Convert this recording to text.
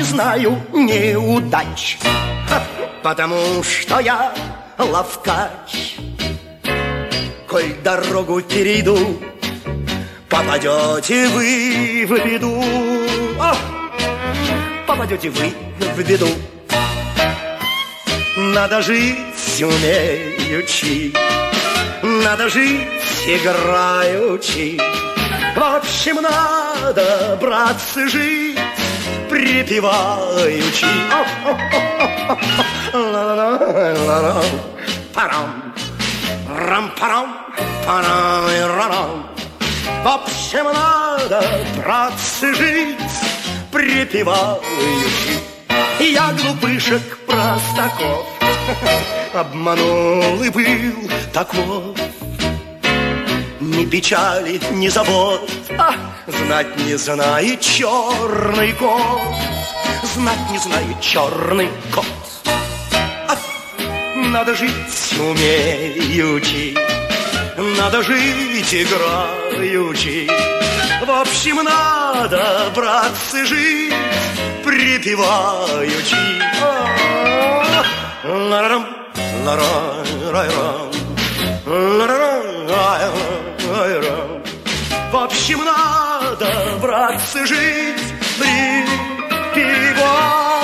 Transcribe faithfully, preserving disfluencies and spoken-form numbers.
знаю неудач, потому что я ловкач. Коль дорогу перейду, попадете вы в беду. О, попадете вы в беду. Надо жить умеючи, надо жить играючи. В общем, надо, братцы, жить припеваючи. Парам, рам-парам, парам-рам. В общем, надо, братцы, жить припеваючи. Я глупышек простаков обманул и был таков. Ни печали, ни забот, а знать не знает черный кот. Знать не знает черный кот. А, надо жить умеючи, надо жить играючи. В общем, надо, братцы, жить припеваючи. Ла-рам, ла-рам, ла-рам. В общем, надо, братцы, жить припеваючи.